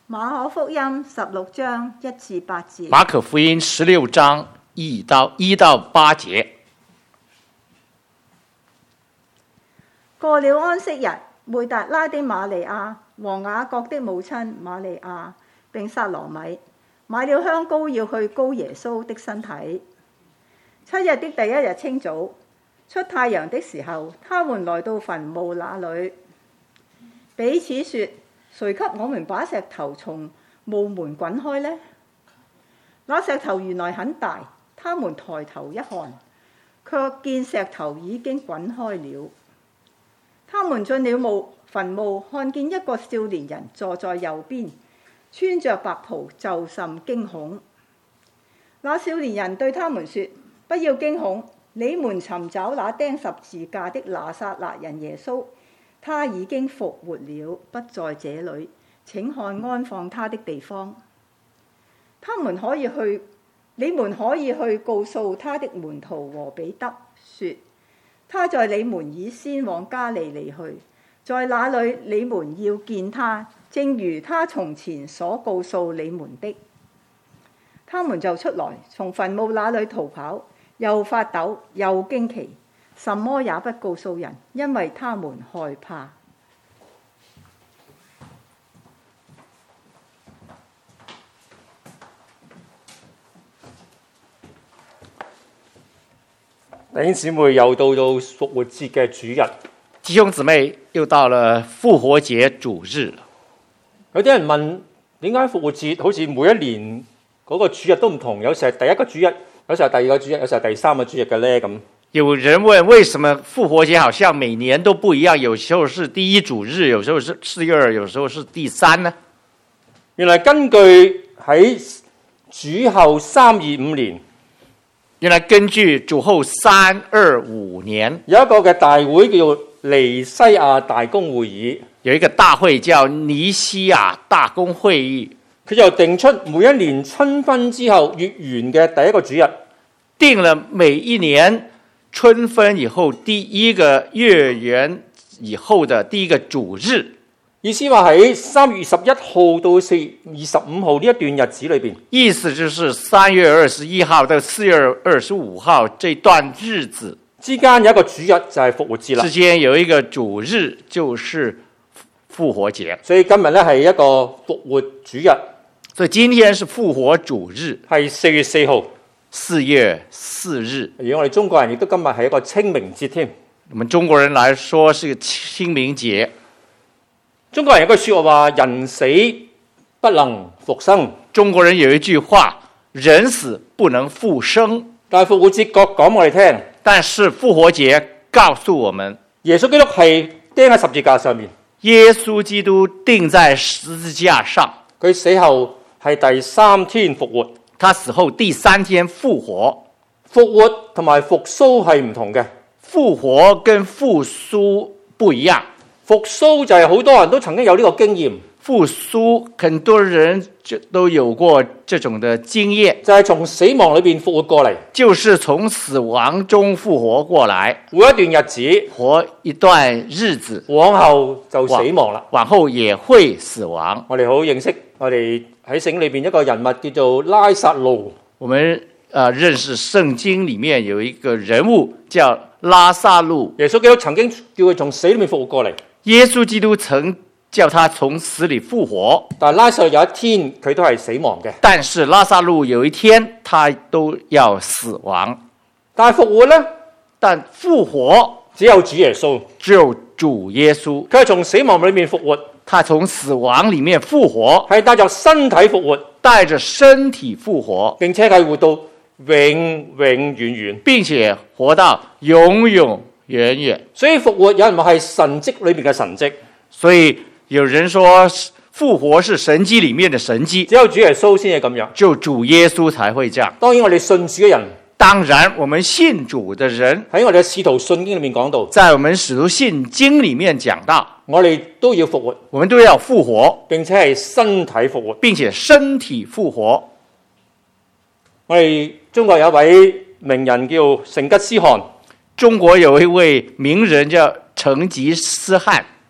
馬可福音16章1至8節。 馬可福音16章1到8節。 過了安息日，抹達拉的瑪利亞和雅各的母親瑪利亞並撒羅米買了香膏要去膏耶穌的身體。7日的第1日清早，出太陽的時候，他們來到墳墓那裏，彼此說：誰給我們把石頭從墓門滾開呢？那石頭原來很大，他們抬頭一看，卻見石頭已經滾開了。他們進了墳墓，看見一個少年人坐在右邊，穿着白袍，就甚驚恐。那少年人對他們說：不要驚恐，你們尋找那釘十字架的拿撒勒人耶穌，他已經復活了，不在這裏。請看安放他的地方。你們可以去告訴他的門徒和彼得，說他在你們以先往加利利去，在那裏你們要見他，正如他從前所告訴你們的。他們就出來，從墳墓那裏逃跑，又發抖又驚奇，什麼也不告訴人，因為他們害怕。 弟兄姊妹，又到復活節嘅主日， 弟兄姊妹，又到了復活節主日了。 有啲人問，點解復活節好似每一年嗰個主日都唔同？有時係第一個主日，有時係第二個主日，有時係第三個主日嘅呢？咁有人問，為什麼復活節好像每年都不一樣？有時候是第一主日，有時候是4月2，有時候是第3呢？ 原來根據喺主後325年。 原來根據主後325年， 有一個嘅大會叫做尼西亞大公會議， 有一個大會叫尼西亞大公會議， 佢就定出每一年春分之後月圓嘅第一個主日， 定了每一年春分以後第一個月圓以後的第一個主日。 意思話喺3月21號到4月25號呢一段日子裏邊， 意思就是3月21號到4月25號這段日子之間有一個主日就係復活節啦。 之間有一個主日就是復活節， 所以今日咧係一個復活主日。 所以今天是復活主日， 係4月4號 ，4月4日。 而我哋中國人亦都今日係一個清明節添。 我們中國人來說是個清明節。 中國人有句說話話：人死不能復生。 中國人有一句話：人死不能復生。 但係復活節講我哋聽， 但是復活節告訴我們， 耶穌基督係釘喺十字架上面。 耶穌基督釘在十字架上， 佢死後係第3天復活。 他死後第3天復活。 復活同埋復甦係唔同嘅。 復活跟復甦不一樣。 復甦就係好多人都曾經有呢個經驗， 復甦很多人都有過這種的經驗， 就係從死亡裏邊復活過嚟， 就是從死亡中復活過來， 活一段日子， 活一段日子， 往後就死亡啦， 往後也會死亡。 我哋好認識我哋喺聖經裏邊一個人物叫做拉撒路， 我們認識聖經裡面有一個人物叫拉撒路， 耶穌基督曾經叫佢從死裏面復活過嚟。 耶穌基督曾叫他從死裡復活， 但係拉撒路有一天佢都係死亡嘅。 但是拉撒路有一天他都要死亡。 但係復活呢？ 但復活只有主耶穌， 只有主耶穌， 佢係從死亡裏面復活， 他從死亡裡面復活， 係帶着身體復活， 帶着身體復活， 並且係活到永永遠遠， 並且活到永永遠遠。 所以復活有人話係神蹟裏面嘅神蹟， 所以有人說復活是神蹟裡面的神蹟， 只有主耶穌先係咁樣， 就主耶穌才會這樣。 當然我哋信主嘅人， 當然我們信主的人喺我哋嘅使徒信經裏面講到， 在我們使徒信經裡面講到， 我哋都要復活， 我們都要復活， 並且係身體復活， 並且身體復活。 我哋中國有一位名人叫成吉思汗， 中國有一位名人叫成吉思汗，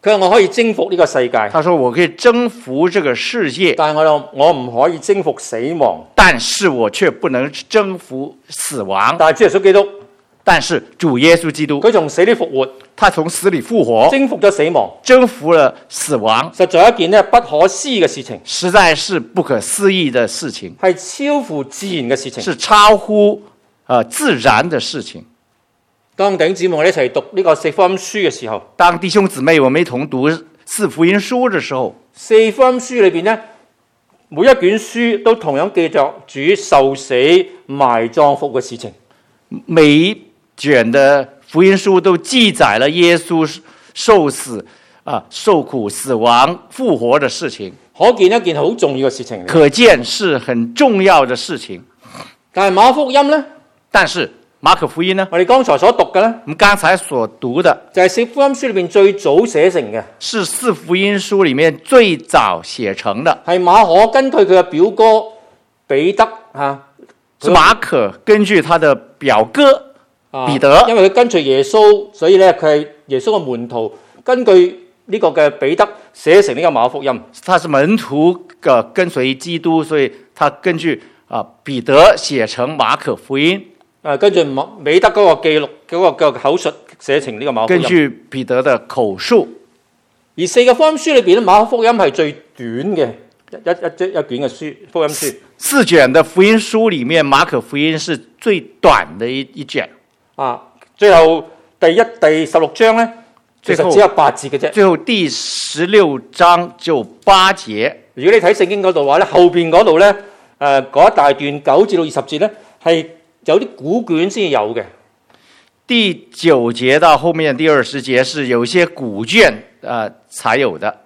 佢話我可以征服呢個世界， 他說我可以征服這個世界， 但係我唔可以征服死亡。 但是我卻不能征服死亡。 但係主耶穌基督， 但是主耶穌基督， 佢從死裏復活， 他從死裏復活， 征服咗死亡， 征服了死亡， 實在係一件咧不可思議嘅事情， 實在是不可思議的事情， 係超乎自然嘅事情。 是超乎自然的事情。 當弟兄姊妹我哋一齊讀呢個四福音書嘅時候， 當弟兄姊妹我們一同讀四福音書的時候， 四福音書裏邊咧，每一卷書都同樣記着主受死、埋葬、復活嘅事情。 每一卷的福音書都記載了耶穌受死、受苦、死亡、復活的事情， 可見一件好重要嘅事情。 可見是很重要的事情。 但係馬可福音呢？ 但是馬可福音呢？ 我哋剛才所讀嘅呢， 我們剛才所讀的就係四福音書裏邊最早寫成嘅， 是四福音書裏面最早寫成的， 係馬可根據佢嘅表哥彼得是馬可根據他的表哥彼得， 因為佢跟隨耶穌，所以咧佢係耶穌嘅門徒，根據呢個嘅彼得寫成呢個馬可福音。 他是門徒嘅跟隨基督，所以他根據彼得寫成馬可福音。 根據彼得嗰個記錄嗰個口述寫成呢個馬可福音。 根據彼得的口述， 而四個福音書裏邊咧，馬可福音係最短嘅一卷嘅書福音書。 四卷的福音書裏面，馬可福音是最短的一卷。 最後第16章咧，其實只有8節嘅啫。 最後第16章就8節。 如果你睇聖經嗰度話咧，後邊嗰度咧，嗰一大段9至到20節咧，係有啲古卷先有嘅。 第9節到後面第20節是有些古卷才有的。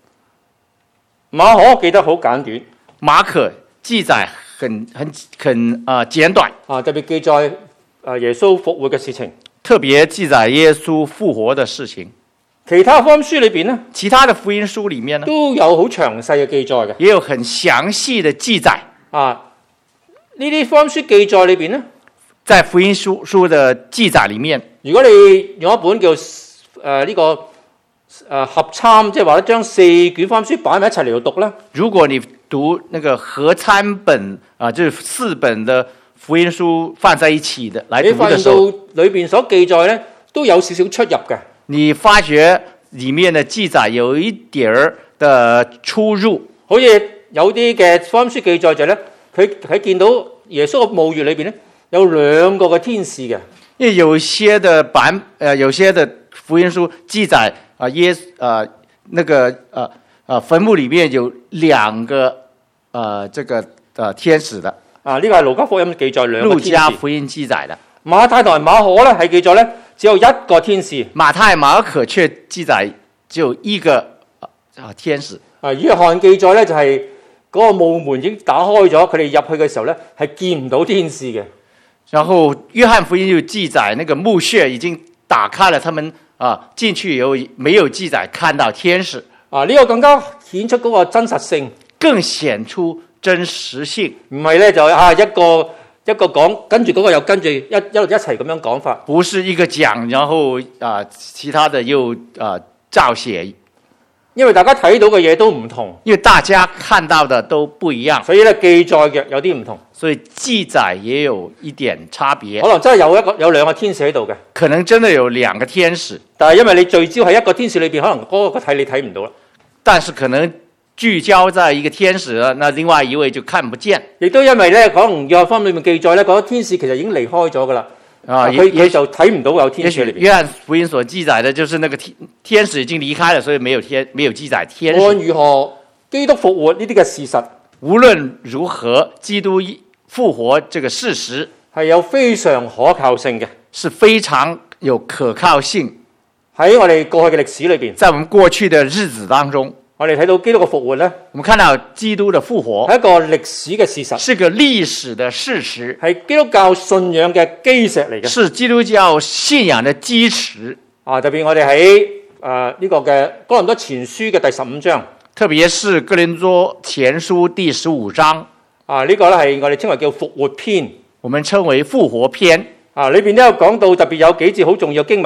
馬可記得好簡短， 馬可記載很簡短， 特別記載耶穌復活嘅事情， 特別記載耶穌復活的事情。 其他福音書裏邊呢， 其他的福音書裏面呢， 都有好詳細嘅記載嘅， 也有很詳細的記載。 呢啲福音書記載裏邊呢， 在福音書的記載裏面， 如果你用一本叫呢個合參，即係話將4卷福音書擺埋一齊嚟到讀咧，如果你讀那個合參本就是4本的福音書放在一起的來讀的時候， 你發現到裏邊所記載咧都有少少出入嘅。 你發覺裡面的記載有一點的出入， 好似有啲嘅福音書記載就咧，佢見到耶穌嘅墓穴裏邊咧有2個嘅天使嘅。 因為有些的福音書記載那個墳墓裡面有2個天使的。 呢個係路加福音記載2個天使。 路加福音記載的。 馬太同埋馬可咧係記載咧只有1個天使。 馬太馬可卻記載只有1個天使。 約翰記載咧就係嗰個墓門已經打開咗，佢哋入去嘅時候咧係見唔到天使嘅。 然後約翰福音就記載那個墓穴已經打開了，他們進去以後沒有記載看到天使。 呢個更加顯出嗰個真實性， 更顯出真實性。唔係咧就一個講，跟住嗰個又跟住一齊咁樣講法。 不是一個講，然後其他的又照寫。 因為大家睇到嘅嘢都唔同， 因為大家看到的都不一樣， 所以咧記載嘅有啲唔同， 所以記載也有一點差別。 可能真係有2個天使喺度嘅， 可能真的有2個天使， 但係因為你聚焦喺一個天使裏邊，可能嗰個你睇唔到啦。 但是可能聚焦在一個天使，那另外一位就看不見。 亦都因為咧，可能約翰福音裏面記載咧，嗰個天使其實已經離開咗噶啦。佢就睇唔到有天使裏邊。 約翰福音所記載的，就是那個天使已經離開了，所以沒有記載天使。 無論如何，基督復活呢啲嘅事實， 無論如何，基督復活這個事實係有非常可靠性嘅， 是非常有可靠性。 喺我哋過去嘅歷史裏邊， 在我們過去的日子當中， 我哋睇到基督嘅復活咧， 我們看到基督的復活係一個歷史嘅事實， 是個歷史的事實， 係基督教信仰嘅基石嚟嘅， 是基督教信仰的基石。 特別我哋喺呢個嘅哥林多前書嘅第15章， 特別是哥林多前書第15章， 呢個咧係我哋稱為叫復活篇， 我們稱為復活篇。 裏邊都有講到，特別有幾節好重要嘅經文。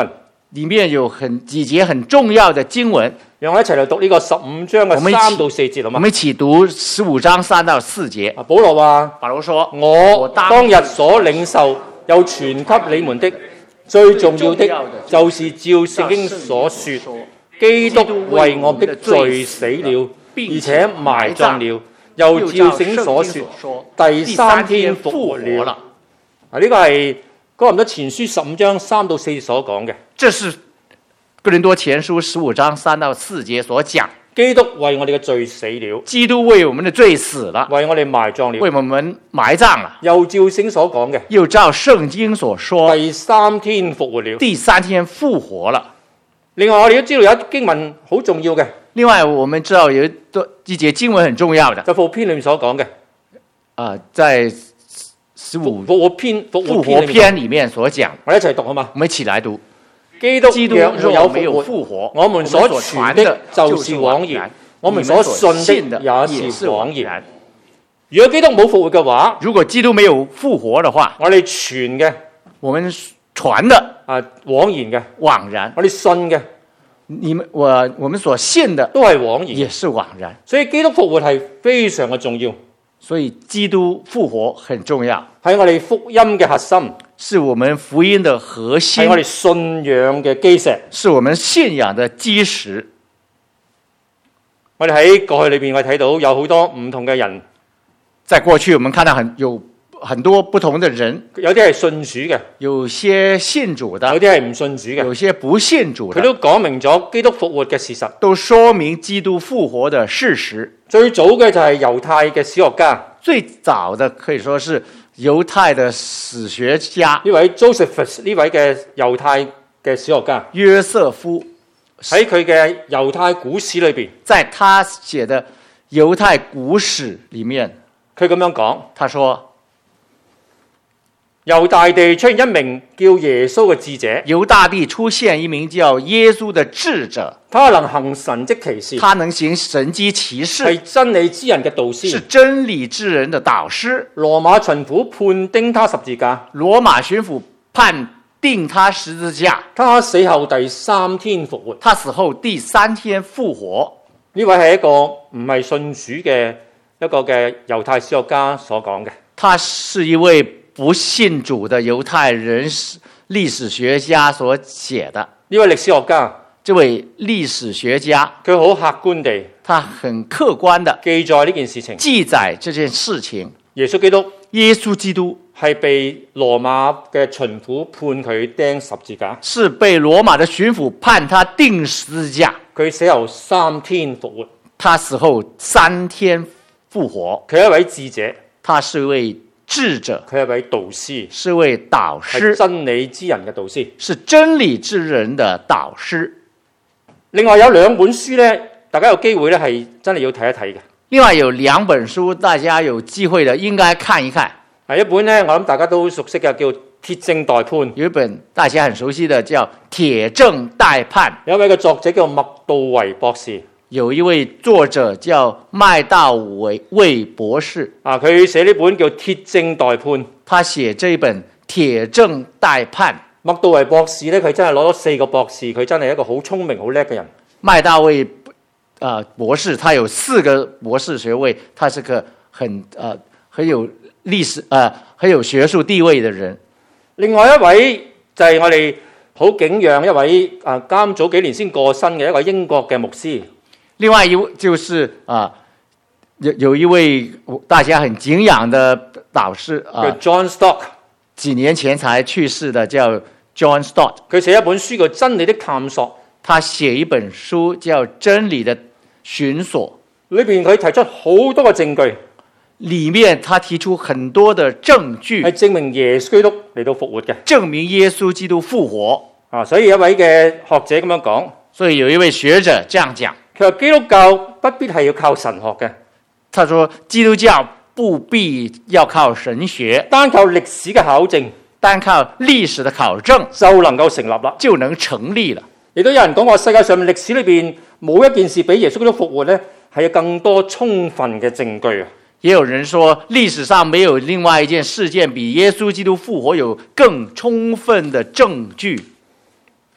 里面有几節很重要的經文， 讓我一齊嚟讀呢個15章嘅3到4節好我嘛？ 們一起讀15章3到4節。 保羅話： 保羅說： 我當日所領受又傳給你們的，最重要的就是照聖經所說，基督為我的罪死了，而且埋葬了，又照聖經所說，第3天復活了。呢個係哥林多前書15章3到4節所講嘅。 這是哥林多前書15章3到4節所講。 基督為我哋嘅罪死了， 基督為我們的罪死了， 為我哋埋葬了， 為我們埋葬了， 又照聖經所講嘅， 又照聖經所說， 第3天復活了。 第3天復活了。 另外，我哋都知道有一經文好重要嘅， 另外，我們知道有一節經文很重要的， 就復活篇裏面所講嘅， 在復活篇裏面所講。 我哋一齊讀好嘛？ 我們一起來讀。 基督若沒有復活， 我們所傳的就是枉然，我們所信的也是枉然。如果基督冇復活嘅話， 如果基督沒有復活的話， 我哋傳嘅， 我們傳的枉然嘅， 枉然。 我哋信嘅， 我們所信的都係枉然， 也是枉然。 所以基督復活係非常嘅重要。 所以基督復活很重要， 係我哋福音嘅核心， 是我們福音的核心， 係我哋信仰嘅基石， 是我們信仰的基石。 我哋喺過去裏邊，我睇到有好多唔同嘅人。 在過去，我們看到有很多不同的人， 有啲係信主嘅， 有些信主的， 有啲係唔信主嘅， 有些不信主的。 佢都講明咗基督復活嘅事實， 都說明基督復活的事實。 最早嘅就係猶太嘅史學家， 最早的可以說是猶太的史學家呢位 Josephus 呢位嘅猶太嘅史學家， 約瑟夫喺佢嘅猶太古史裏邊， 在他寫的猶太古史裡面， 佢咁樣講， 他說。 猶大地出現一名叫耶穌嘅智者， 猶大地出現一名叫耶穌的智者， 他能行神蹟奇事， 他能行神蹟奇事， 係真理之人嘅導師， 是真理之人的導師。 羅馬巡撫判釘他十字架， 羅馬巡撫判定他十字架， 他死後第3天復活， 他死後第3天復活。 呢位係一個唔係信主嘅一個嘅猶太史學家所講嘅， 他是一位不信主的猶太人歷史學家所寫的。 呢位歷史學家， 這位歷史學家， 佢好客觀地， 他很客觀的記載呢件事情， 記載這件事情。 耶穌基督， 耶穌基督係被羅馬嘅巡撫判佢釘十字架， 是被羅馬的巡撫判他釘十字架。 佢死後3天復活， 他死後3天復活。 佢係一位智者， 他是一位智者， 佢係一位導師， 是一位導師， 係真理之人嘅導師， 是真理之人的導師。 另外有2本書咧，大家有機會咧係真係要睇一睇嘅。 另外有2本書，大家有機會的應該看一看。 一本咧，我諗大家都熟悉嘅叫《鐵證待判》， 有一本大家很熟悉的叫《鐵證待判》， 有一位嘅作者叫麥道維博士。 有一位作者叫麥道維博士， 佢寫呢本叫《鐵證待判》， 他寫這本《鐵證待判》。 麥道維博士咧，佢真係攞咗4個博士，佢真係一個好聰明、好叻嘅人。 麥道維博士，他有4個博士學位，他是個很有歷史很有學術地位的人。 另外一位就係我哋好敬仰一位啱早幾年先過身嘅一個英國嘅牧師。 另外一位就是有一位大家很敬仰的導師叫 John Stott， 幾年前才去世的叫 John Stott。 佢寫一本書叫《真理的探索》， 他寫一本書叫《真理的尋索》， 裏邊佢提出好多嘅證據， 裡面他提出很多的證據， 係證明耶穌基督嚟到復活嘅， 證明耶穌基督復活。 所以一位嘅學者咁樣講， 所以有一位學者這樣講， 佢話基督教不必係要靠神學嘅。 他說基督教不必要靠神學， 單靠歷史嘅考證， 單靠歷史的考證就能夠成立啦， 就能成立了。 亦都有人講過，世界上面歷史裏邊冇一件事比耶穌基督復活咧係有更多充分嘅證據啊！ 也有人說歷史上沒有另外一件事件比耶穌基督復活有更充分的證據。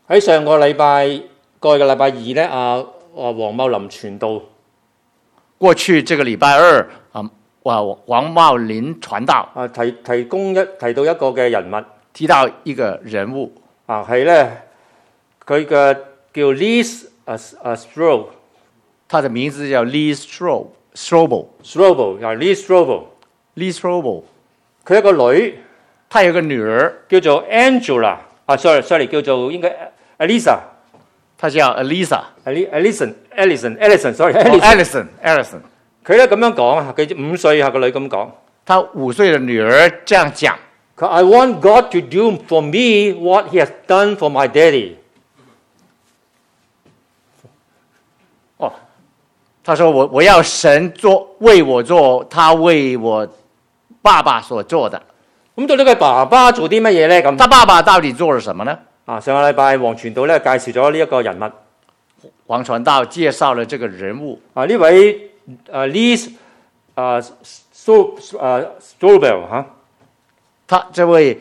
喺上個禮拜過去嘅禮拜二咧，黃茂林傳道過去這個禮拜二啊，黃茂林傳道提到一個嘅人物提到一個人物係咧，佢嘅叫 Lee Strobel， 他的名字叫 Lee Strobel， Lee Strobel， 佢一個女， 他有個女兒叫做 Angela， sorry， 叫做應該 Alisa， 他叫 Alison，sorry，Alison。 佢咧咁樣講，佢5歲下個女咁講， 他5歲的女兒這樣講， 佢 I want God to do for me what He has done for my daddy。 他說我要神為我做他為我爸爸所做的。 咁到底佢爸爸做啲乜嘢咧？咁他爸爸到底做了什麼呢？ 上個禮拜黃傳道咧介紹咗呢一個人物， 黃傳道介紹了這個人物。 呢位Lee Strobel 他這位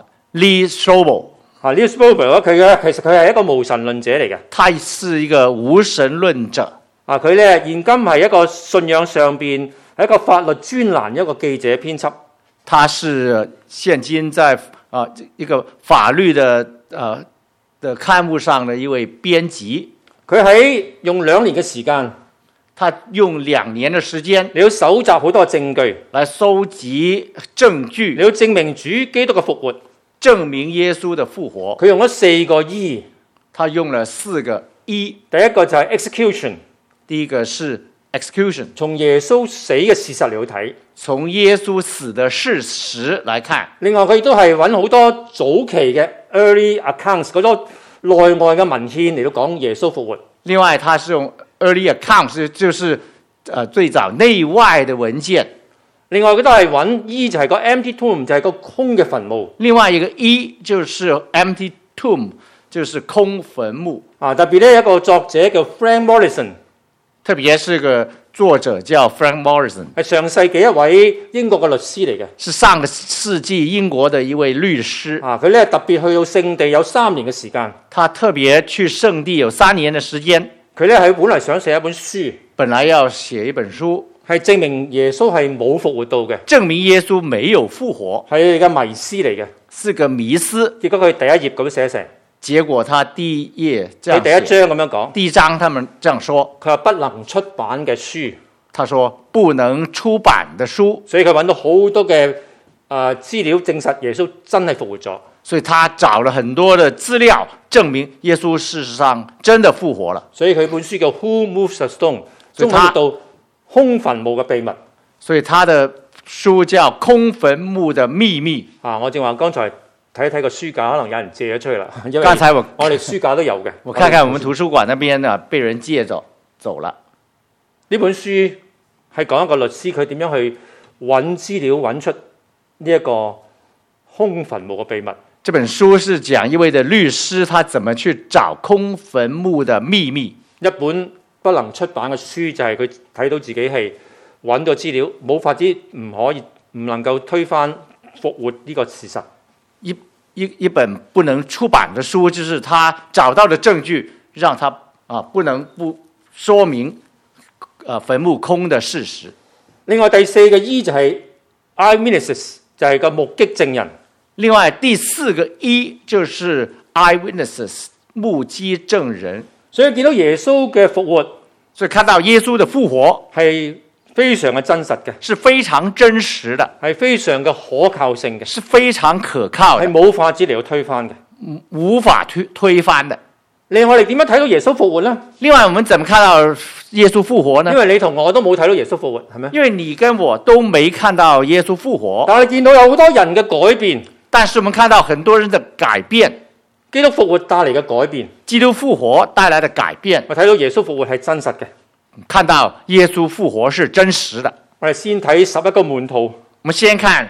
Lee Strobel， Lee Strobel 其實佢係一個無神論者嚟嘅。 他是一個無神論者。 佢咧現今係一個信仰上邊係一個法律專欄一個記者編輯。 他是現今在一個法律的刊物上的一位編輯。 佢喺用2年嘅時間， 他用2年的時間， 你要搜集好多證據， 來收集證據， 你要證明主基督嘅復活， 證明耶穌的復活。 佢用咗4個 E， 他用了4個 E。 第一個就係 execution， 第一個是 execution， 從耶穌死嘅事實嚟去睇， 從耶穌死的事實來看。 另外佢亦都係揾好多早期嘅 early accounts 嗰多內外嘅文獻嚟到講耶穌復活。 另外，他是用 early accounts， 就是最早內外的文件。 另外佢都係揾 E 就係個 empty tomb， 就係個空嘅墳墓。 另外一個 E 就是 empty tomb， 就是空墳墓。 特別咧一個作者叫 Frank Morrison， 特別是個作者叫 Frank Morrison， 係上世紀一位英國嘅律師嚟嘅， 是上個世紀英國的一位律師。 佢咧特別去到聖地有3年嘅時間。 他特別去聖地有3年的時間。 佢咧係本來想寫一本書， 本來要寫一本書， 係證明耶穌係冇復活到嘅， 證明耶穌沒有復活， 係嘅迷思嚟嘅， 是個迷思。 結果佢第一頁咁寫成， 結果他第一頁這樣寫， 第一章咁樣講， 第一章他們這樣說， 佢話不能出版嘅書， 他說不能出版的書， 所以佢揾到好多嘅資料證實耶穌真係復活咗。 所以他找了很多的資料證明耶穌事實上真的復活了。 所以佢本書叫 Who Moves the Stone， 中文譯到空墳墓嘅秘密。 所以他的書叫空墳墓的秘密。 我正話剛才睇一睇個書架，可能有人借咗出去啦。因為剛才我哋書架都有嘅。 我看看我們圖書館那邊被人借走了。 呢本書係講一個律師佢點樣去揾資料揾出呢一個空墳墓嘅秘密。 這本書是講一位的律師，他怎麼去找空墳墓的秘密。 一本不能出版嘅書就係佢睇到自己係揾到資料，冇法子唔能夠推翻復活呢個事實。 一本不能出版的書，就是他找到的證據，讓他不能不說明墳墓空的事實。 另外第4個 E 就係 eyewitnesses， 就係個目擊證人。 另外第4個 E 就是 eyewitnesses， 目擊證人。 所以見到耶穌嘅復活， 所以看到耶穌的復活係非常嘅真實嘅， 是非常真實的， 係非常嘅可靠性嘅， 是非常可靠的， 係冇法子嚟到推翻嘅， 無法推翻的。 另外我哋點樣睇到耶穌復活呢？ 另外我們怎麼看到耶穌復活呢？ 因為你同我都冇睇到耶穌復活，係咪？ 因為你跟我都沒看到耶穌復活， 但係見到有好多人嘅改變。 但是我們看到很多人的改變， 基督復活帶嚟嘅改變， 基督復活帶來的改變， 我睇到耶穌復活係真實嘅， 看到耶穌復活是真實的。 我哋先睇11個門徒， 我們先看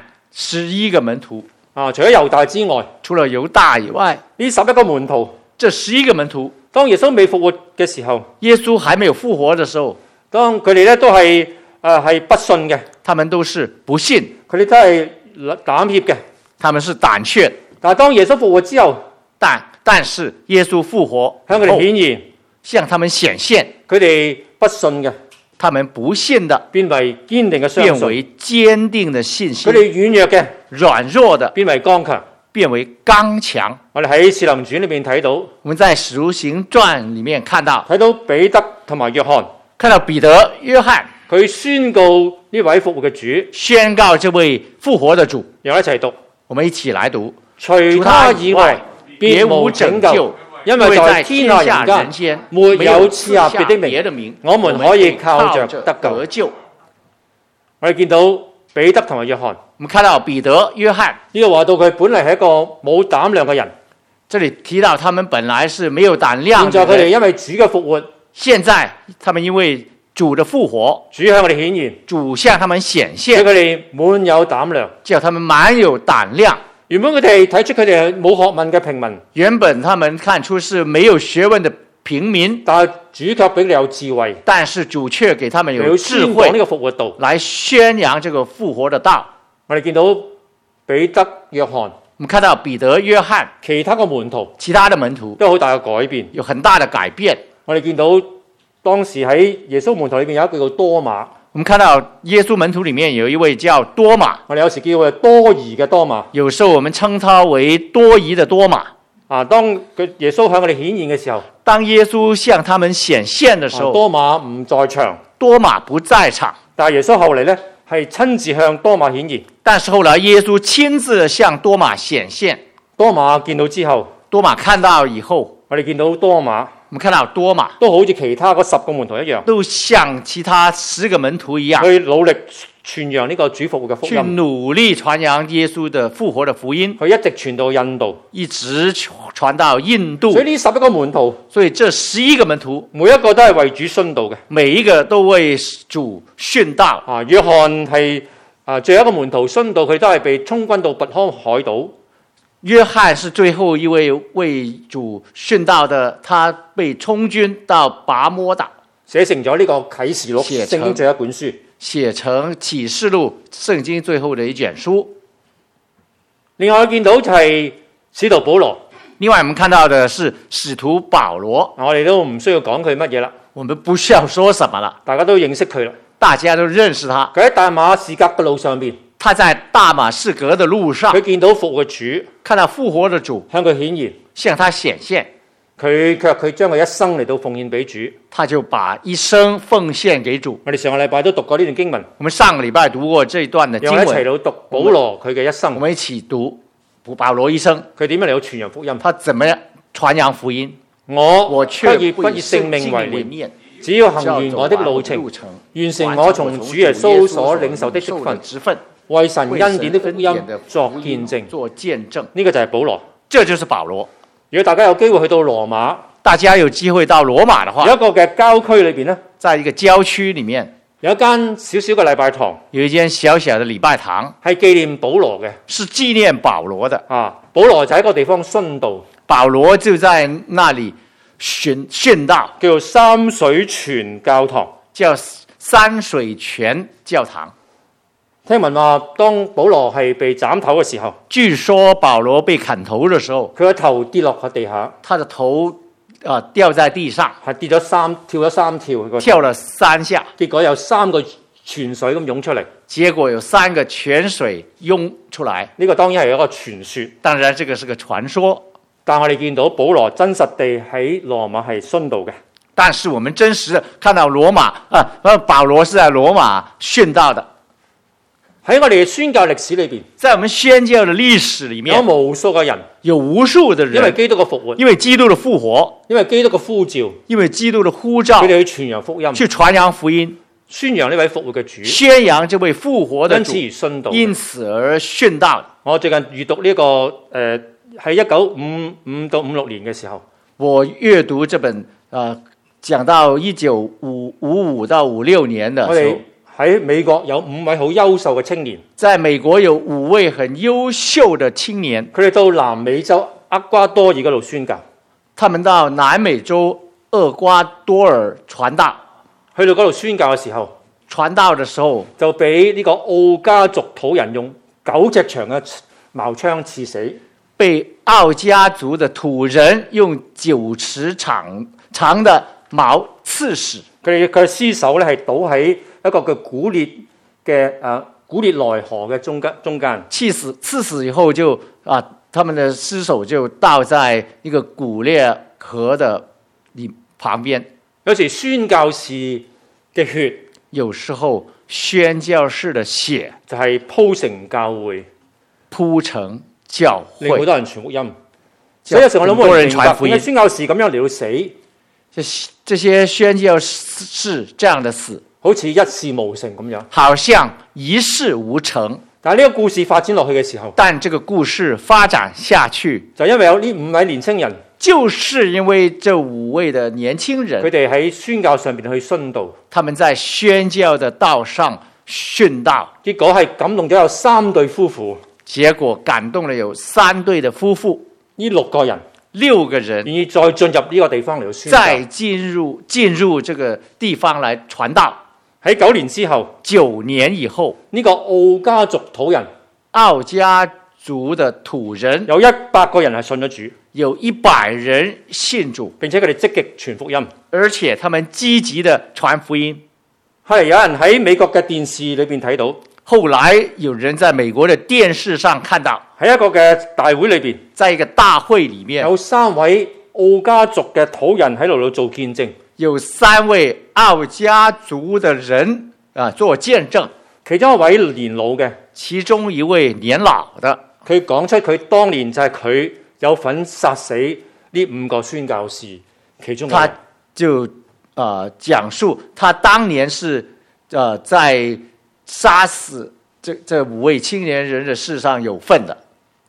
11個門徒。 除咗猶大之外， 除了猶大以外， 呢11個門徒， 這11個門徒， 當耶穌未復活嘅時候， 耶穌還沒有復活的時候， 當佢哋咧都係不信嘅， 他們都是不信， 佢哋都係膽怯嘅。 他們是膽怯。 但係當耶穌復活之後， 但但是耶穌復活向佢哋顯現， 向他們顯現， 佢哋不信嘅他們不信的變為堅定嘅相信， 變為堅定的信心佢，哋軟弱嘅軟弱的變為剛強。 變為剛強。 我哋喺《使徒行傳》裏邊睇到我們在《使徒行傳》裡面看到彼得同埋約翰， 看到彼得、約翰佢宣告呢位復活嘅主， 宣告這位復活的主。 又一齊讀： 我們一起來讀： 除他以外，別無拯救，因為在天下人間沒有賜下別的名，我們可以靠着得救。我哋見到彼得同埋約翰， 我們看到彼得、約翰， 呢個話到佢本嚟係一個冇膽量嘅人， 這裡提到他們本來是沒有膽量現在的人， 佢哋因為主嘅復活， 現在他們因為主的復活， 主向我哋顯現， 主向他們顯使現， 佢哋滿有膽量。 叫他們滿有膽量。 原本佢哋睇出佢哋係冇學問嘅平民， 原本他們看出是沒有學問的平民， 但係主卻俾你有智慧， 但是主卻給他們有要智慧宣講呢個復活道。 來宣揚這個復活的道。 我哋見到彼得、約翰， 我們看到彼得、約翰其他嘅門徒其他的門徒都有好大嘅改變。 有很大的改變。 我哋見到當時喺耶穌門徒裏邊有一個叫多馬， 我們看到耶穌門徒裡面有一位叫多馬， 我哋有時叫佢多疑嘅多馬。 有時候我們稱他為多疑的多馬。 當佢耶穌向我哋顯現嘅時候， 當耶穌向他們顯現的時候， 多馬唔在場， 多馬不在場。 但係耶穌後嚟呢係親自向多馬顯現。 但是後來耶穌親自向多馬顯現， 多馬見到之後， 多馬看到以後， 我哋見到多馬我們看到多馬都好似其他嗰10個門徒一樣， 都像其他10個門徒一樣， 去努力傳揚呢個主復活嘅福去音， 努力傳揚耶穌的復活的福音， 佢一直傳到印度， 一直傳到印度。 所以呢11個門徒， 所以這11個門徒每一個都係為主殉道嘅。 每一個都為主殉道。 約翰係最後一個門徒殉道，佢都係被充軍到拔康海島。 約翰是最後一位為主殉道的，他被充軍到拔摩島， 寫成咗呢個啟示錄聖經最後一本書， 寫成啟示錄聖經最後的一卷書。 另外我見到就係使徒保羅， 另外我們看到的是使徒保羅， 我哋都唔需要講佢乜嘢啦， 我們不需要說什麼了， 大家都認識佢啦， 大家都認識他。 佢喺大馬士革嘅路上邊， 他在大馬士革的路上， 佢見到復活主， 看到復活的主向佢顯現， 向他顯現， 佢將佢一生嚟到奉獻俾主， 他就把一生奉獻給主。 我哋上個禮拜都讀過呢段經文， 我們上個禮拜讀過這一段的經讓我哋一齊文， 到讀保羅佢嘅一生， 我們一起讀保羅一生， 佢點樣嚟到傳揚福音？ 他怎麼樣傳揚福音？ 我卻不以性命為念，只要要行完我的路程，完成我從主耶穌所領受的職分，為神恩典的福音作見證。呢個就係保羅。 這就是保羅。 如果大家有機會去到羅馬， 大家有機會到羅馬的話， 有一個嘅郊區裏邊呢， 在一個郊區裡面， 有一間小小嘅禮拜堂， 有一間小小的禮拜堂， 係紀念保羅嘅， 是紀念保羅的。 保羅就喺一個地方殉道， 保羅就在那裡殉道， 叫做三水泉教堂， 叫三水泉教堂。 聽聞話，當保羅係被斬頭嘅時候， 據說保羅被砍頭的時候， 佢個頭跌落喺地下， 他的頭掉在地上， 係跳咗三跳， 跳了3下， 結果有3個泉水咁湧出嚟。 結果有3個泉水湧出來。 呢個當然係一個傳說， 當然這個是個傳說， 但我哋見到保羅真實地喺羅馬係殉道嘅。 但是我們真實的看到保羅是在羅馬殉道的。 喺我哋嘅宣教歷史裏邊， 在我們宣教的歷史裡面， 有無數嘅人， 有無數的人， 因為基督嘅復活， 因為基督的復活， 因為基督嘅呼召， 因為基督的呼召， 佢哋去傳揚福音， 去傳揚福音， 宣揚呢位復活嘅主， 宣揚這位復活的主， 因此而殉道， 因此而殉道。 我最近閱讀呢個喺1955到56年嘅時候， 我閱讀這本講到1955到56年的時候， 喺美國有5位好優秀嘅青年， 在美國有5位很優秀的青年， 佢哋到南美洲厄瓜多爾嗰度宣教， 他們到南美洲厄瓜多爾傳道， 去到嗰度宣教嘅時候， 傳道的時候就俾呢個奧加族土人用9隻長嘅矛槍刺死。 被奥家族的土人用9尺長的矛刺死。 佢哋嘅屍首咧係倒喺一個嘅古列內河嘅中間。 刺死以後就他們的屍首就倒在一個古列河的旁邊。 有時宣教士嘅血， 有時候宣教士的血就係鋪成教會， 鋪成教令好會， 多人傳福音。所以有時我諗冇人明白很多人傳福音點解宣教士咁樣嚟到死， 這些宣教士這樣的死， 好似一事無成咁樣。 好像一事無成。 但係呢個故事發展落去嘅時候， 但這個故事發展下去， 就因為有呢5位年青人， 就是因為這5位的年輕人， 佢哋喺宣教上邊去殉道， 他們在宣教的道上殉道， 結果係感動咗有3對夫婦， 結果感動了有3對的夫婦， 呢6個人 6個人願意再進入呢個地方嚟到宣再教。 進入這個地方來傳道。 喺9年之後， 9年以後， 呢個奧家族土人奧家族的土人有100個人係信咗主， 有100人信主， 並且佢哋積極傳福音。 而且他們積極的傳福音。 後嚟有人喺美國嘅電視裏邊睇到， 後來有人在美國的電視上看到， 喺一個嘅大會裏邊， 在一個大會裏面有3位奧家族嘅土人喺度做見證。 有3位奧家族的人做見證， 其中一位年老嘅， 其中一位年老的， 佢講出佢當年就係佢有份殺死呢5個宣教士其中一個。 他就講述他當年是在殺死這5位青年人的事上有份的。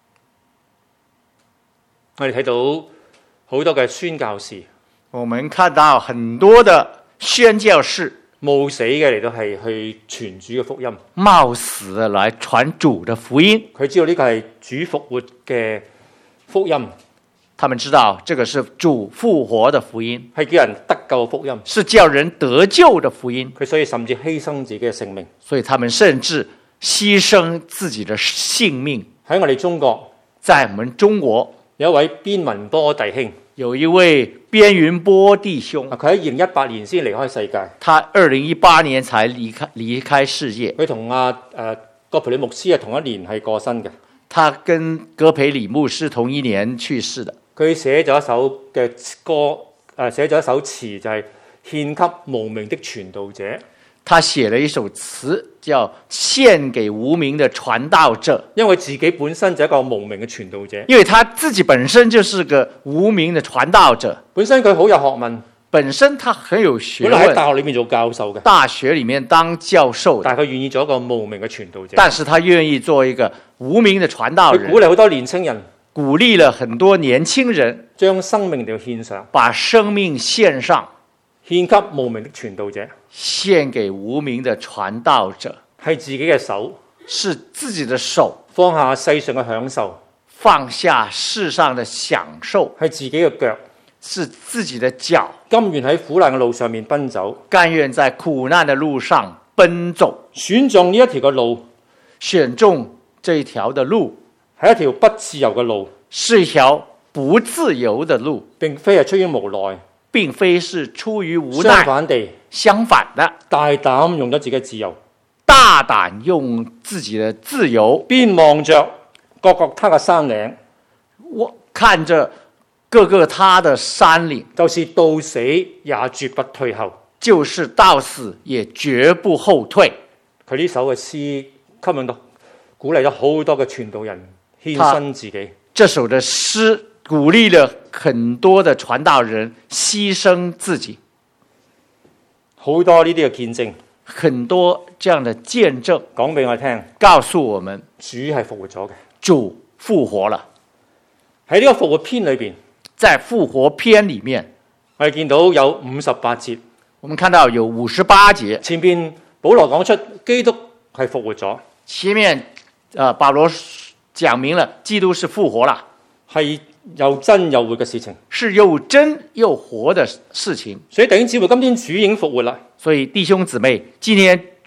我哋睇到好多嘅宣教士， 我們看到很多的宣教士冒死嘅嚟到係去傳主嘅福音。 冒死的來傳主的福音。 佢知道呢個係主復活嘅福音， 他們知道這個是主復活的福音， 係叫人得救嘅福音。 是叫人得救的福音。 佢所以甚至犧牲自己嘅性命。 所以他們甚至犧牲自己的性命。 喺我哋中國， 在我們中國有一位邊雲波弟兄， 有一位邊雲波弟兄， 佢喺2018年先離開世界。 他2018年才離開世界。 佢同葛培理牧師係同一年係過身嘅。 他跟葛培理牧師同一年去世的。 佢寫咗一首嘅歌，寫咗一首詞，就係獻給無名的傳道者。 他寫了一首詞，叫《獻給無名的傳道者》。 因為自己本身就係一個無名嘅傳道者， 因為他自己本身就是個無名的傳道者， 本身佢好有學問， 本身他很有學本來喺問， 大學裏面做教授嘅， 大學裡面當教授的， 但係佢願意做一個無名嘅傳道者。 但是他願意做一個無名的傳道人， 佢鼓勵好多年青人， 鼓勵了很多年輕人將生命嚟獻上， 把生命獻上， 獻給無名的傳道者， 獻給無名的傳道者， 係自己嘅手， 是自己的手， 放下世上嘅享受， 放下世上的享受， 係自己嘅腳， 是自己的腳， 甘願喺苦難嘅路上面奔走， 甘願在苦難的路上奔走， 選中呢一條嘅路， 選中這一條的路， 係一條不自由嘅路， 是一條不自由的路， 並非係出於無奈， 並非是出於無相奈， 反地， 相反的， 大膽用咗自己嘅自由， 大膽用自己的自由， 邊望着各各他嘅山嶺， 我看着各個他的山嶺， 就是到死也絕不退後。 就是到死也絕不後退。 佢呢首嘅詩吸引到鼓勵咗好多嘅傳道人獻身自己。 這首的詩鼓勵了很多的傳道人犧牲自己， 好多呢啲嘅見證， 很多這樣的見證講俾我聽， 告訴我們主係復活咗嘅。 主復活了。 喺呢個復活篇裏邊， 在復活篇裡面， 我哋見到有58節， 我們看到有58節， 前邊保羅講出基督係復活咗， 前面保羅講明了基督是復活了， 係又真又活嘅事情。 是又真又活的事情。 所以弟兄姊妹，今天主已經復活啦， 所以弟兄姊妹，今天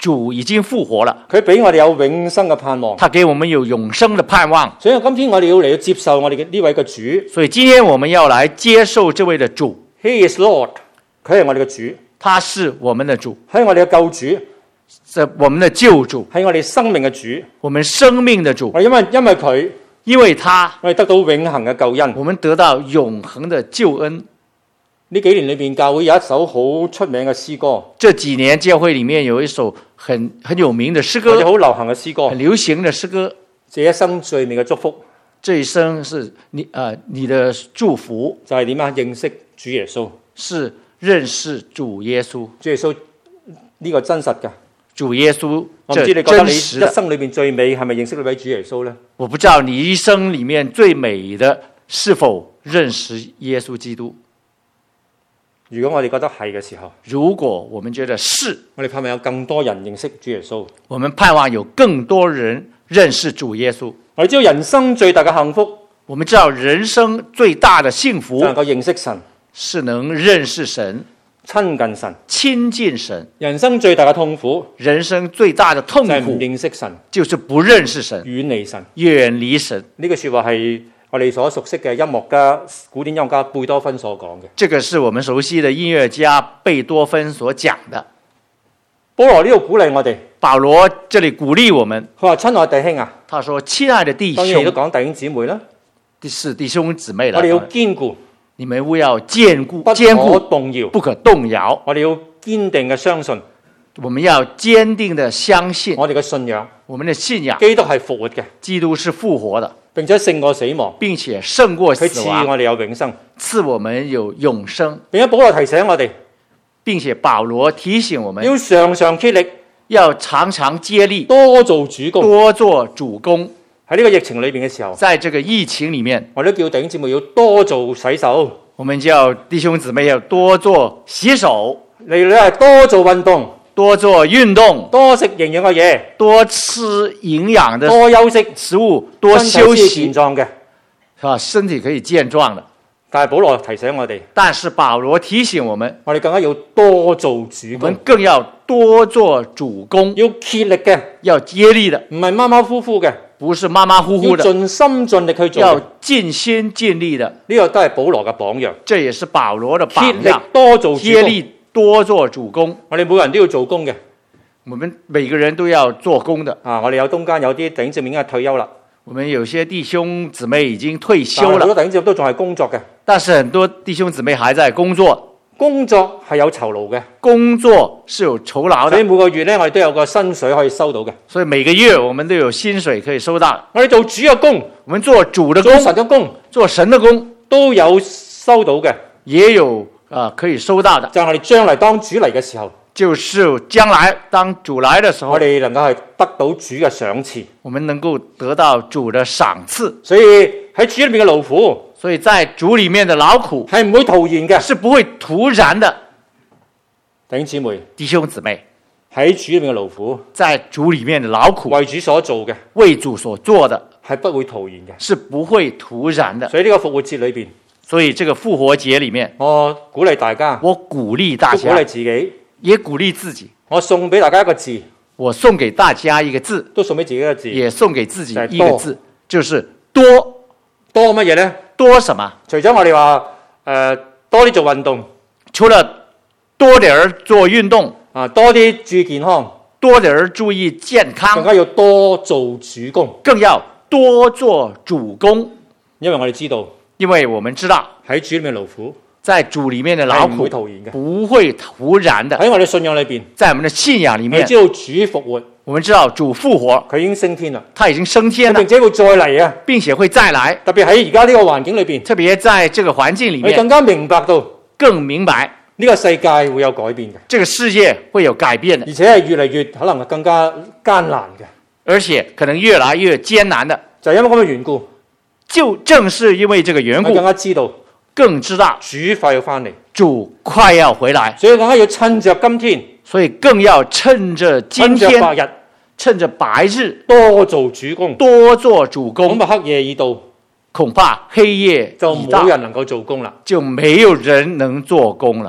主已经復活了， 佢俾我哋有永生嘅盼望。 他給我們有永生的盼望。 所以今天我哋要嚟到接受我哋嘅呢位嘅主。 所以今天我們要來接受這位的主， He is Lord， 佢係我哋嘅主， 他是我們的主， 係我哋嘅救主， 是我們的救主， 係我哋生命嘅主。 我們生命的主。 我哋因為佢， 因為他， 我哋得到永恆嘅救恩。 我們得到永恆的救恩。 呢幾年裏邊，教會有一首好出名嘅詩歌， 這幾年教會裡面有一首很有名的詩或者歌， 好流行嘅詩歌， 很流行的詩歌。 這一生最美嘅祝福這一生是你的祝福， 就係點啊？認識主耶穌， 是認識主耶穌。 主耶穌呢個真實㗎。 主耶穌， 我唔知你覺得你真實的。 一生裏邊最美係咪認識呢位主耶穌呢？ 我不知道你一生裡面最美的是否認識耶穌基督。 如果我哋覺得係嘅時候， 如果我們覺得是， 我哋盼望有更多人認識主耶穌。 我們盼望有更多人認識主耶穌。 我哋知道人生最大嘅幸福我們知道人生最大的幸福就能夠認識神、 是能認識神、 親近神。 親近神。 人生最大嘅痛苦人生最大的痛就係唔苦認識神、 就是不認識神、 遠離神。 遠離神。 呢句説話係我哋所熟悉嘅音樂家、古典音樂家貝多芬所講嘅。 這個是我們熟悉的音樂家貝多芬所講的。 保羅呢度鼓勵我哋， 保羅這裡鼓勵我們， 佢話：親愛弟兄啊， 他說：親愛的弟當然亦都兄， 講弟兄姊妹啦， 是弟兄姊妹了我哋要堅固， 你們要堅固， 不堅固可動搖。 不可動搖。 我哋要堅定嘅相信我們要堅定的相信我哋嘅信仰， 我們的信仰， 基督係復活嘅， 基督是復活的， 並且勝過死亡， 並且勝過佢死亡， 賜我哋有永生。 賜我們有永生。 並且保羅提醒我哋， 並且保羅提醒我們要常常竭力， 要常常接力， 多做主工。 多做主工。 喺呢個疫情裏邊嘅時候， 在這個疫情裡面， 我哋都叫弟兄姊妹要多做洗手， 我們叫弟兄姊妹要多做洗手， 你係多做運動， 多做運動， 多食營養嘅嘢， 多吃營養的多休息， 食物，多休身體先息健，壯嘅。 身體可以健壯的。 但係保羅提醒我哋， 但是保羅提醒我們， 我哋更加要多做主工我們，更要多做主工， 要竭力嘅， 要接力的， 唔係馬馬虎虎嘅， 不是馬馬虎要虎的， 盡心盡力去做要嘅。 盡心盡力的。 呢個都係保羅嘅榜樣， 這也是保羅的榜竭力樣， 多做主工。 接力多做主工。 我哋每個人都要做工嘅。 我們每個人都要做工的。 我哋有中間有啲弟兄姊妹已經係退休啦， 我們有些弟兄姊妹已經退但休了， 係好多弟兄姊妹都仲係工作嘅。 但是很多弟兄姊妹還在工作， 工作係有酬勞嘅， 工作是有酬勞所以的， 每個月咧，我哋都有個薪水可以收到嘅。 所以每個月我們都有薪水可以收到。 我哋做主嘅工， 我們做主的做工， 神嘅工做神的工， 都有收到嘅。 也有可以收到的。 就係我哋將來當主嚟嘅時候， 就是將來當主來的時候我，哋能夠係得到主嘅賞賜。 我們能夠得到主的賞賜。 所以喺主裏面嘅勞苦所以在主裡面的勞苦係唔會徒然嘅。 是不會徒然的。 弟兄姊妹， 弟兄姊妹， 喺主裏面嘅勞苦， 在主裡面的勞苦， 為主所做嘅為主所做的係不會徒然嘅。 是不會徒然的。 所以呢個復活節裏邊， 所以這個復活節裡面， 我鼓勵大家， 我鼓勵大都鼓勵家， 自己， 也鼓勵自己。 我送俾大家一個字， 我送給大家一個字， 都送俾自己一個字， 也送給自己就係一個字，就是多。 多乜嘢呢？ 多什麼？ 除咗我哋話多啲做運動除了多點兒做運動， 多啲注意健康， 多點兒注意健更康， 加要多做主工， 更要多做主工。 因為我哋知道因為我們知道， 喺主裏面勞苦在主裡面的勞係唔苦會徒然嘅。 不會徒然的。 喺我哋信仰裏邊， 在我們的信仰裡面我哋知，道主復活， 我們知道主復活， 佢已經升天啦， 他已經升天了並，且會再嚟啊！ 並且會再來。 特別喺而家呢個環境裏邊， 特別在這個環境裡面， 我哋更加明白到更明白呢個世界會有改變嘅， 這個世界會有改變的， 而且係越嚟越可能係更加艱難嘅。 而且可能越來越艱難的。 就係因為咁嘅緣故， 就正是因為這個緣故我更，加知道更知道主快要翻嚟， 主快要回來， 所以更加要趁着今天， 所以更要趁着今趁着天， 白日， 趁着白日多做主工。 多做主恐工。 怕黑夜已到， 恐怕黑夜就已到冇，人能夠做工啦。 就沒有人能做工了。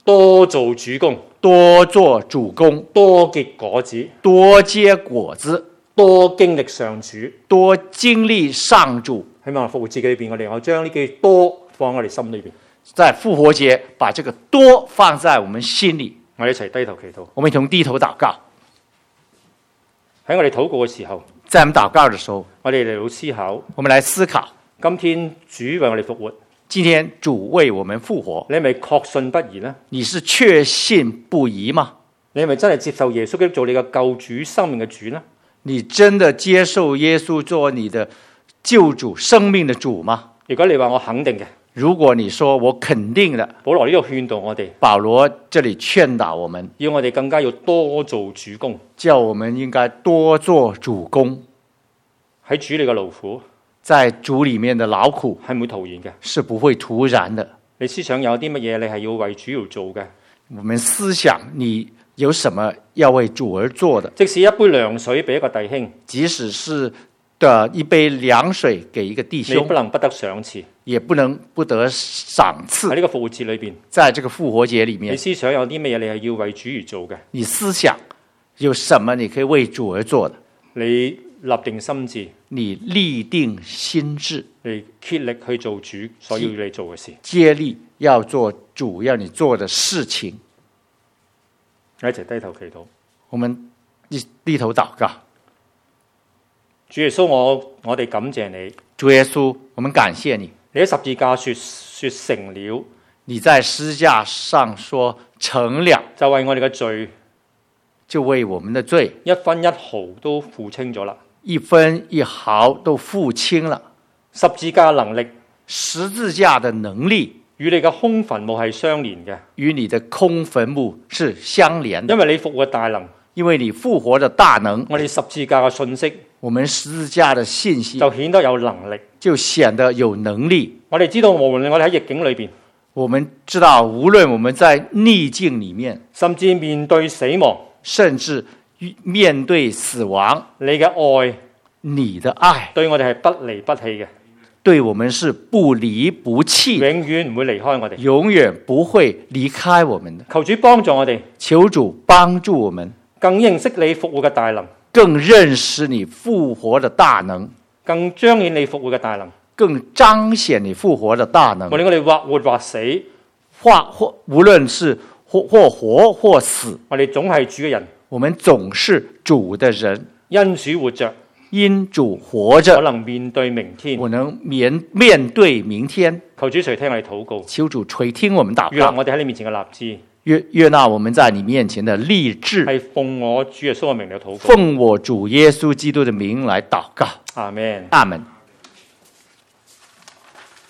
多做主工， 多做主工， 多結果子， 多結果子， 多經歷上主。 多經歷上主。 希望復活節裏邊，我哋能夠將呢句多放喺我哋心裏邊。 在復活節把這個多放在我們心裡， 我哋一齊低頭祈禱。 我們一同低頭禱告。 喺我哋禱告嘅時候， 在我們禱告的時候， 我哋嚟到思考， 我們來思考， 今天主為我哋復活， 今天主為我們復活， 你係咪確信不疑呢？ 你是確信不疑嗎？ 你係咪真係接受耶穌基督做你嘅救主、生命嘅主呢？ 你真的接受耶穌做你的救主、生命的主嗎？ 如果你話我肯定嘅， 如果你說我肯定的， 保羅呢度勸導我哋， 保羅這裡勸導我們， 要我哋更加要多做主工， 叫我們應該多做主工。 喺主你嘅勞苦在主裡面的勞苦係唔會徒然嘅。 是不會徒然的。 你思想有啲乜嘢你係要為主而做嘅？ 我們思想你有什麼要為主而做的？ 即使一杯涼水俾一個弟兄， 即使是的一杯涼水給一個弟你兄， 不能不得賞賜。 也不能不得賞賜。 喺呢個復活節裏邊， 在這個復活節裡你面， 思想有啲乜嘢你係要為主而做嘅？ 你思想有什麼你可以為主而做的？ 你立定心志， 你立定心志， 你竭力去做主所要你做嘅事。 接力要做主要你做的事情。 一齊低頭祈禱。 我們低頭禱告。 主耶穌，我哋感謝你。 主耶穌，我們感謝你。 你喺十字架說成了， 你在十字架上說成了， 就為我哋嘅罪， 就為我們的罪一分一毫都付清咗啦。 一分一毫都付清了。 十字架能力， 十字架的能力與你嘅空墳墓係相連嘅， 與你的空墳墓是相連的。 因為你復活嘅大能， 因為你復活的大能， 我哋十字架嘅信息我們十字架的信息就顯得有能力， 就顯得有能力。 我哋知道，無論我哋喺逆境裏邊， 我們知道，無論我們在逆境裡面， 甚至面對死亡， 甚至面對死亡， 你嘅愛， 你的愛對我哋係不離不棄嘅， 對我們是不離不棄， 永遠唔會離開我哋， 永遠不會離開我們的。 求主幫助我哋， 求主幫助我們， 更認識你復活嘅大能， 更認識你復活的大能， 更彰顯你復活嘅大能， 更彰顯你復活的大能。 無論我哋或活或死， 無論是或活或死， 我哋總係主嘅人， 我們總是主的人， 因主活着， 因主活我着， 能面對明天。 我能面對明天。 求主垂聽我哋禱告， 求主垂聽我們禱告， 悅納我哋喺你面前嘅立志， 悅納我們在你面前的立志， 係奉我主耶穌嘅名嚟禱告。 奉我主耶穌基督的名來禱告。 阿們。 阿們。